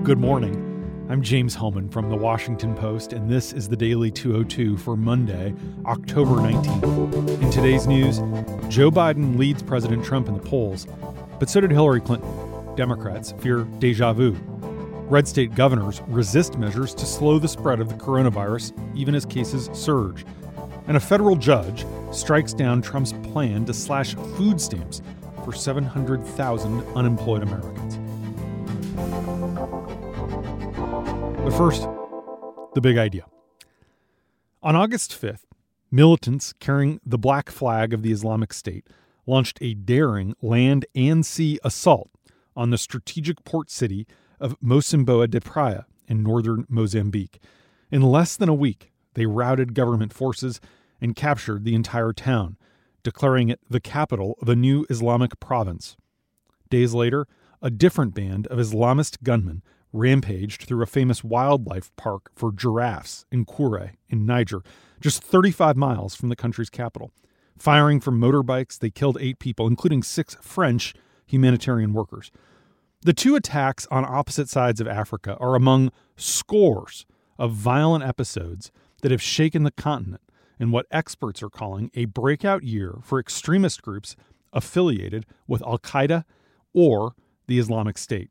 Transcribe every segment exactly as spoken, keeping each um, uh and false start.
Good morning. I'm James Hellman from The Washington Post, and this is the Daily two oh two for Monday, October nineteenth. In today's news, Joe Biden leads President Trump in the polls, but so did Hillary Clinton. Democrats fear déjà vu. Red state governors resist measures to slow the spread of the coronavirus, even as cases surge. And a federal judge strikes down Trump's plan to slash food stamps for seven hundred thousand unemployed Americans. But first, the big idea. On August fifth, militants carrying the black flag of the Islamic State launched a daring land and sea assault on the strategic port city of Mocimboa de Praia in northern Mozambique. In less than a week, they routed government forces and captured the entire town, declaring it the capital of a new Islamic province. Days later, a different band of Islamist gunmen rampaged through a famous wildlife park for giraffes in Kouré in Niger, just thirty-five miles from the country's capital. Firing from motorbikes, they killed eight people, including six French humanitarian workers. The two attacks on opposite sides of Africa are among scores of violent episodes that have shaken the continent in what experts are calling a breakout year for extremist groups affiliated with Al-Qaeda or the Islamic State.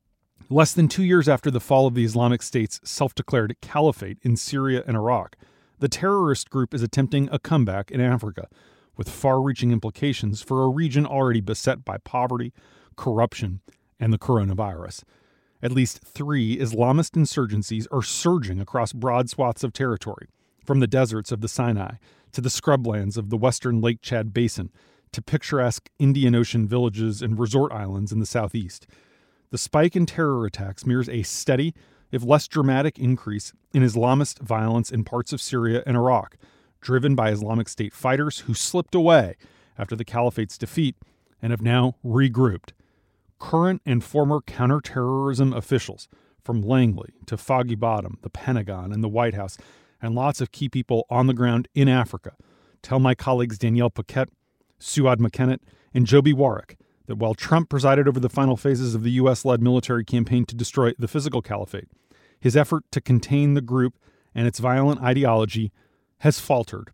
Less than two years after the fall of the Islamic State's self-declared caliphate in Syria and Iraq, the terrorist group is attempting a comeback in Africa, with far-reaching implications for a region already beset by poverty, corruption, and the coronavirus. At least three Islamist insurgencies are surging across broad swaths of territory, from the deserts of the Sinai to the scrublands of the western Lake Chad Basin to picturesque Indian Ocean villages and resort islands in the southeast. The spike in terror attacks mirrors a steady, if less dramatic, increase in Islamist violence in parts of Syria and Iraq, driven by Islamic State fighters who slipped away after the caliphate's defeat and have now regrouped. Current and former counterterrorism officials, from Langley to Foggy Bottom, the Pentagon, and the White House, and lots of key people on the ground in Africa, tell my colleagues Danielle Paquette, Suad McKennett, and Joby Warwick that while Trump presided over the final phases of the U S-led military campaign to destroy the physical caliphate, his effort to contain the group and its violent ideology has faltered.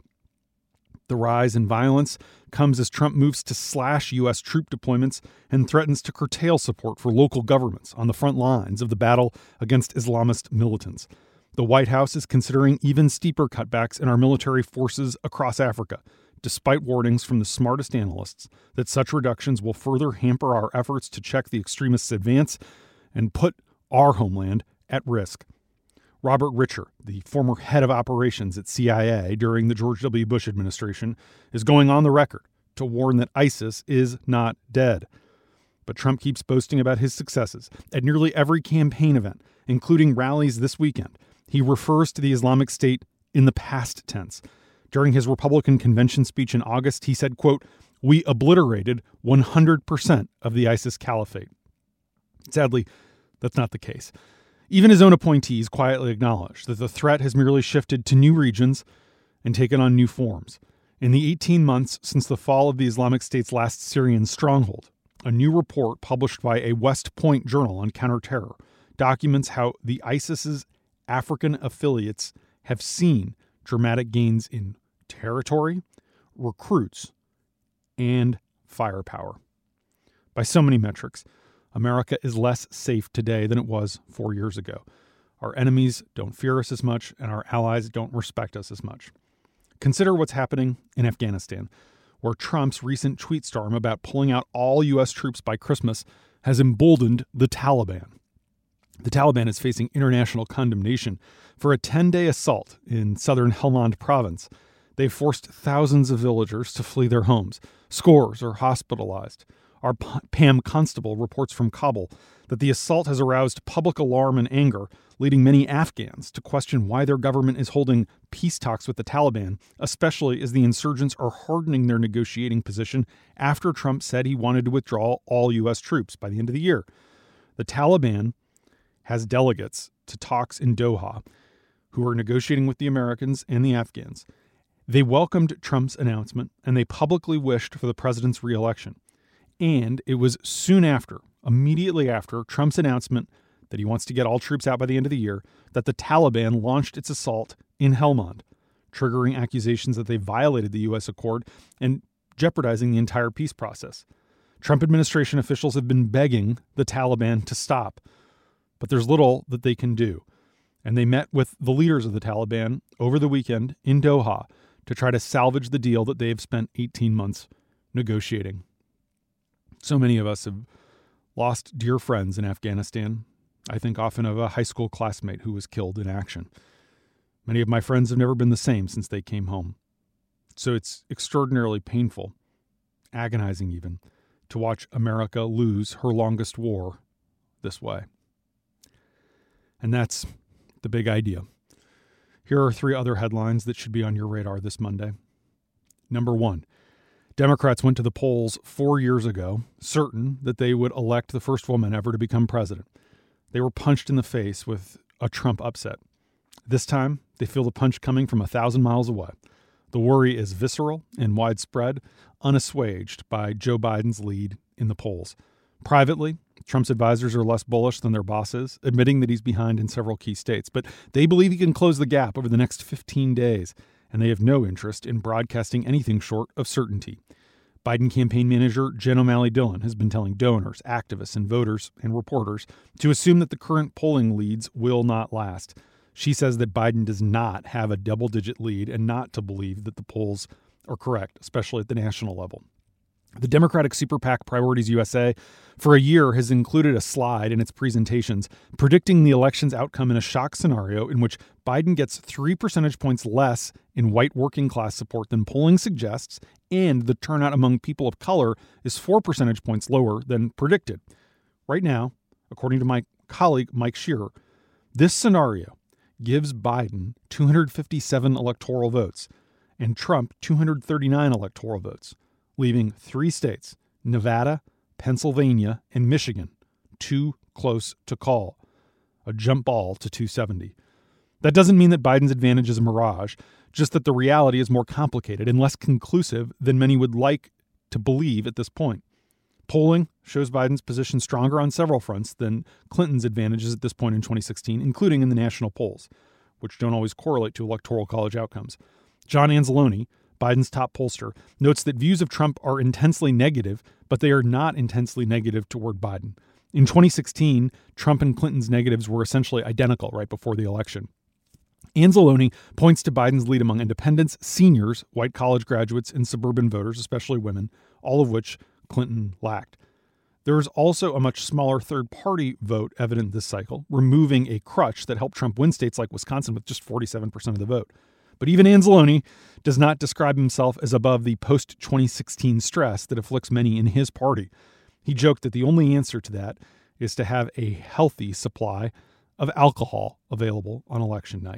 The rise in violence comes as Trump moves to slash U S troop deployments and threatens to curtail support for local governments on the front lines of the battle against Islamist militants. The White House is considering even steeper cutbacks in our military forces across Africa, despite warnings from the smartest analysts that such reductions will further hamper our efforts to check the extremists' advance and put our homeland at risk. Robert Richer, the former head of operations at C I A during the George W. Bush administration, is going on the record to warn that ISIS is not dead. But Trump keeps boasting about his successes. At nearly every campaign event, including rallies this weekend, he refers to the Islamic State in the past tense. During his Republican convention speech in August, he said, quote, "We obliterated one hundred percent of the ISIS caliphate." Sadly, that's not the case. Even his own appointees quietly acknowledge that the threat has merely shifted to new regions and taken on new forms. In the eighteen months since the fall of the Islamic State's last Syrian stronghold, a new report published by a West Point journal on counterterror documents how the ISIS's African affiliates have seen dramatic gains in territory, recruits, and firepower. By so many metrics, America is less safe today than it was four years ago. Our enemies don't fear us as much, and our allies don't respect us as much. Consider what's happening in Afghanistan, where Trump's recent tweet storm about pulling out all U S troops by Christmas has emboldened the Taliban. The Taliban is facing international condemnation for a ten-day assault in southern Helmand province. They've forced thousands of villagers to flee their homes. Scores are hospitalized. Our P- Pam Constable reports from Kabul that the assault has aroused public alarm and anger, leading many Afghans to question why their government is holding peace talks with the Taliban, especially as the insurgents are hardening their negotiating position after Trump said he wanted to withdraw all U S troops by the end of the year. The Taliban has delegates to talks in Doha who are negotiating with the Americans and the Afghans. They welcomed Trump's announcement, and they publicly wished for the president's reelection. And it was soon after, immediately after Trump's announcement that he wants to get all troops out by the end of the year, that the Taliban launched its assault in Helmand, triggering accusations that they violated the U S accord and jeopardizing the entire peace process. Trump administration officials have been begging the Taliban to stop, but there's little that they can do. And they met with the leaders of the Taliban over the weekend in Doha to try to salvage the deal that they've spent eighteen months negotiating. So many of us have lost dear friends in Afghanistan. I think often of a high school classmate who was killed in action. Many of my friends have never been the same since they came home. So it's extraordinarily painful, agonizing even, to watch America lose her longest war this way. And that's the big idea. Here are three other headlines that should be on your radar this Monday. Number one, Democrats went to the polls four years ago, certain that they would elect the first woman ever to become president. They were punched in the face with a Trump upset. This time, they feel the punch coming from a thousand miles away. The worry is visceral and widespread, unassuaged by Joe Biden's lead in the polls. Privately, Trump's advisors are less bullish than their bosses, admitting that he's behind in several key states. But they believe he can close the gap over the next fifteen days, and they have no interest in broadcasting anything short of certainty. Biden campaign manager Jen O'Malley Dillon has been telling donors, activists, and voters and reporters to assume that the current polling leads will not last. She says that Biden does not have a double-digit lead and not to believe that the polls are correct, especially at the national level. The Democratic Super PAC Priorities U S A for a year has included a slide in its presentations predicting the election's outcome in a shock scenario in which Biden gets three percentage points less in white working class support than polling suggests, and the turnout among people of color is four percentage points lower than predicted. Right now, according to my colleague Mike Shearer, this scenario gives Biden two hundred fifty-seven electoral votes and Trump two hundred thirty-nine electoral votes, leaving three states, Nevada, Pennsylvania, and Michigan, too close to call, a jump ball to two seventy. That doesn't mean that Biden's advantage is a mirage, just that the reality is more complicated and less conclusive than many would like to believe at this point. Polling shows Biden's position stronger on several fronts than Clinton's advantages at this point in twenty sixteen, including in the national polls, which don't always correlate to electoral college outcomes. John Anzalone, Biden's top pollster, notes that views of Trump are intensely negative, but they are not intensely negative toward Biden. In twenty sixteen, Trump and Clinton's negatives were essentially identical right before the election. Anzalone points to Biden's lead among independents, seniors, white college graduates, and suburban voters, especially women, all of which Clinton lacked. There is also a much smaller third-party vote evident this cycle, removing a crutch that helped Trump win states like Wisconsin with just forty-seven percent of the vote. But even Anzalone does not describe himself as above the post-twenty sixteen stress that afflicts many in his party. He joked that the only answer to that is to have a healthy supply of alcohol available on election night.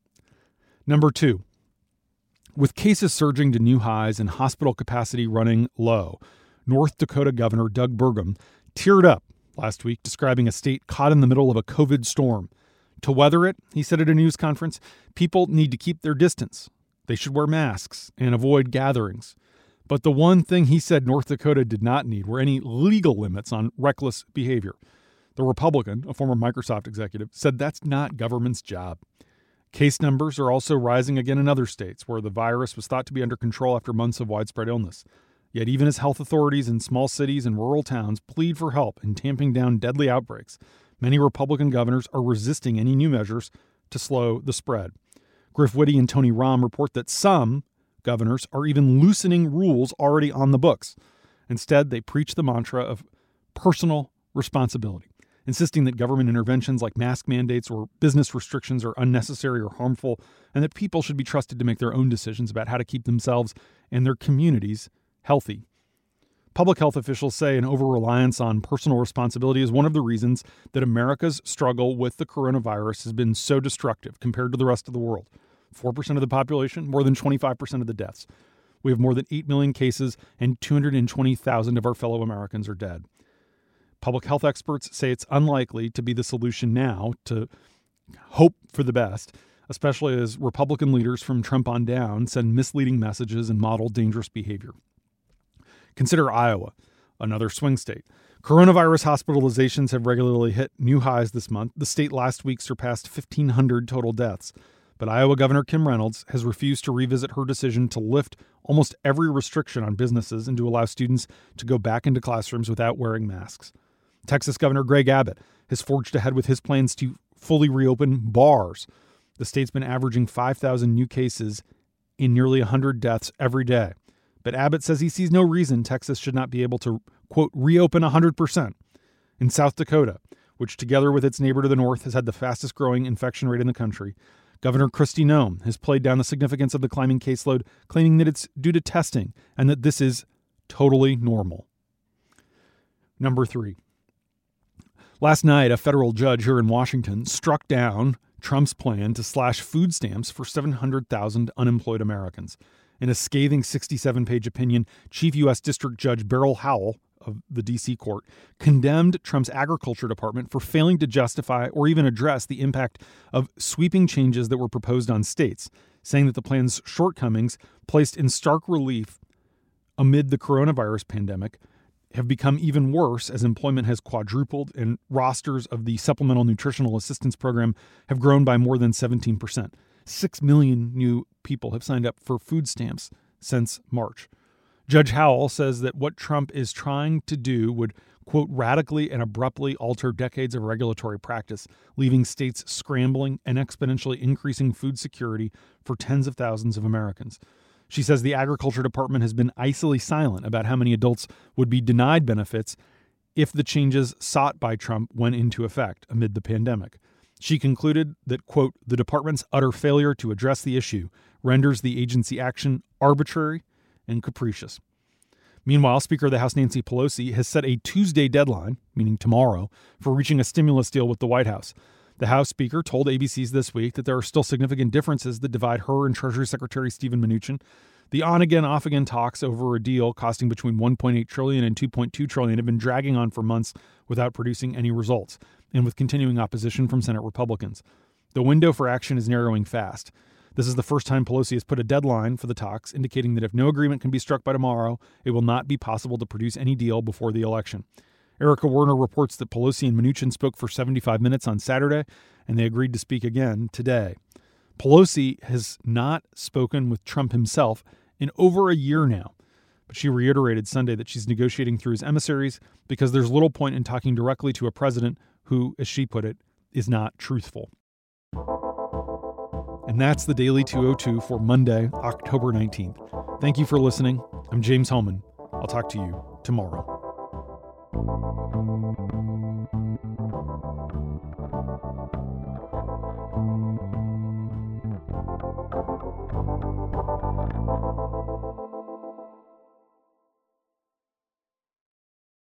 Number two, with cases surging to new highs and hospital capacity running low, North Dakota Governor Doug Burgum teared up last week describing a state caught in the middle of a COVID storm. To weather it, he said at a news conference, people need to keep their distance. They should wear masks and avoid gatherings. But the one thing he said North Dakota did not need were any legal limits on reckless behavior. The Republican, a former Microsoft executive, said that's not government's job. Case numbers are also rising again in other states where the virus was thought to be under control after months of widespread illness. Yet even as health authorities in small cities and rural towns plead for help in tamping down deadly outbreaks, many Republican governors are resisting any new measures to slow the spread. Griff Witte and Tony Rahm report that some governors are even loosening rules already on the books. Instead, they preach the mantra of personal responsibility, insisting that government interventions like mask mandates or business restrictions are unnecessary or harmful, and that people should be trusted to make their own decisions about how to keep themselves and their communities healthy. Public health officials say an over-reliance on personal responsibility is one of the reasons that America's struggle with the coronavirus has been so destructive compared to the rest of the world. four percent of the population, more than twenty-five percent of the deaths. We have more than eight million cases, and two hundred twenty thousand of our fellow Americans are dead. Public health experts say it's unlikely to be the solution now to hope for the best, especially as Republican leaders from Trump on down send misleading messages and model dangerous behavior. Consider Iowa, another swing state. Coronavirus hospitalizations have regularly hit new highs this month. The state last week surpassed fifteen hundred total deaths. But Iowa Governor Kim Reynolds has refused to revisit her decision to lift almost every restriction on businesses and to allow students to go back into classrooms without wearing masks. Texas Governor Greg Abbott has forged ahead with his plans to fully reopen bars. The state's been averaging five thousand new cases in nearly one hundred deaths every day. But Abbott says he sees no reason Texas should not be able to, quote, reopen one hundred percent. In South Dakota, which together with its neighbor to the north has had the fastest growing infection rate in the country, Governor Kristi Noem has played down the significance of the climbing caseload, claiming that it's due to testing and that this is totally normal. Number three. Last night, a federal judge here in Washington struck down Trump's plan to slash food stamps for seven hundred thousand unemployed Americans. In a scathing sixty-seven page opinion, Chief U S District Judge Beryl Howell of the D C court condemned Trump's agriculture department for failing to justify or even address the impact of sweeping changes that were proposed on states, saying that the plan's shortcomings, placed in stark relief amid the coronavirus pandemic, have become even worse as employment has quadrupled and rosters of the Supplemental Nutritional Assistance Program have grown by more than seventeen percent. Six million new people have signed up for food stamps since March. Judge Howell says that what Trump is trying to do would, quote, radically and abruptly alter decades of regulatory practice, leaving states scrambling and exponentially increasing food security for tens of thousands of Americans. She says the Agriculture Department has been icily silent about how many adults would be denied benefits if the changes sought by Trump went into effect amid the pandemic. She concluded that, quote, the department's utter failure to address the issue renders the agency action arbitrary and capricious. Meanwhile, Speaker of the House Nancy Pelosi has set a Tuesday deadline, meaning tomorrow, for reaching a stimulus deal with the White House. The House Speaker told A B C's This Week that there are still significant differences that divide her and Treasury Secretary Steven Mnuchin. The on-again, off-again talks over a deal costing between one point eight trillion dollars and two point two trillion dollars have been dragging on for months without producing any results, and with continuing opposition from Senate Republicans. The window for action is narrowing fast. This is the first time Pelosi has put a deadline for the talks, indicating that if no agreement can be struck by tomorrow, it will not be possible to produce any deal before the election. Erica Werner reports that Pelosi and Mnuchin spoke for seventy-five minutes on Saturday, and they agreed to speak again today. Pelosi has not spoken with Trump himself in over a year now, but she reiterated Sunday that she's negotiating through his emissaries because there's little point in talking directly to a president who, as she put it, is not truthful. And that's the Daily two oh two for Monday, October nineteenth. Thank you for listening. I'm James Hohmann. I'll talk to you tomorrow.